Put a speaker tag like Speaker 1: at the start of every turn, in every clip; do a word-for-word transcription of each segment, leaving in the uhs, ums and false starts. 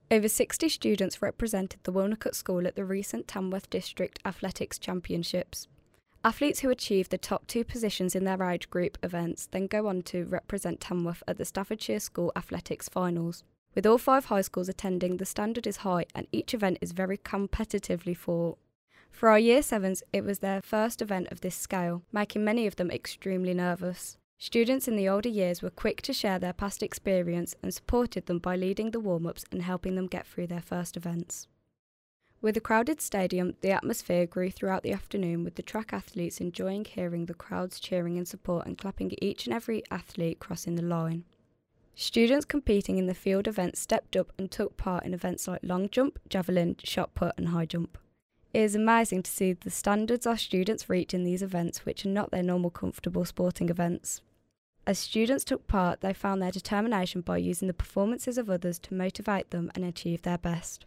Speaker 1: Over sixty students represented the Wilnecote School at the recent Tamworth District Athletics Championships. Athletes who achieve the top two positions in their age group events then go on to represent Tamworth at the Staffordshire School Athletics Finals. With all five high schools attending, the standard is high and each event is very competitively fought. For our Year sevens, it was their first event of this scale, making many of them extremely nervous. Students in the older years were quick to share their past experience and supported them by leading the warm-ups and helping them get through their first events. With a crowded stadium, the atmosphere grew throughout the afternoon, with the track athletes enjoying hearing the crowds cheering in support and clapping each and every athlete crossing the line. Students competing in the field events stepped up and took part in events like long jump, javelin, shot put and high jump. It is amazing to see the standards our students reach in these events, which are not their normal comfortable sporting events. As students took part, they found their determination by using the performances of others to motivate them and achieve their best.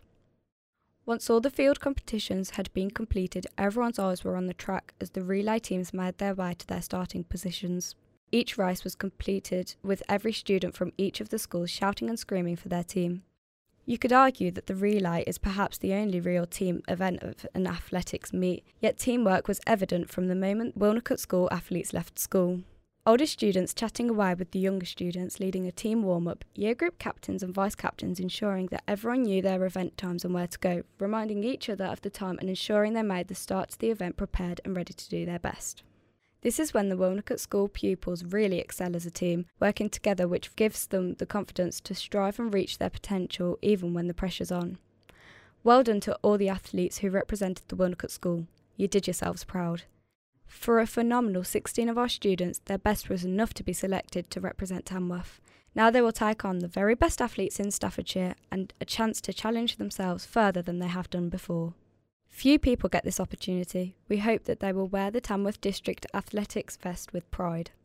Speaker 1: Once all the field competitions had been completed, everyone's eyes were on the track as the relay teams made their way to their starting positions. Each race was completed with every student from each of the schools shouting and screaming for their team. You could argue that the relay is perhaps the only real team event of an athletics meet, yet teamwork was evident from the moment Wilnecote School athletes left school. Older students chatting away with the younger students, leading a team warm-up, year group captains and vice-captains ensuring that everyone knew their event times and where to go, reminding each other of the time and ensuring they made the start to the event prepared and ready to do their best. This is when the Wilnecote School pupils really excel as a team, working together, which gives them the confidence to strive and reach their potential even when the pressure's on. Well done to all the athletes who represented the Wilnecote School. You did yourselves proud. For a phenomenal sixteen of our students, their best was enough to be selected to represent Tamworth. Now they will take on the very best athletes in Staffordshire and a chance to challenge themselves further than they have done before. Few people get this opportunity. We hope that they will wear the Tamworth District Athletics vest with pride.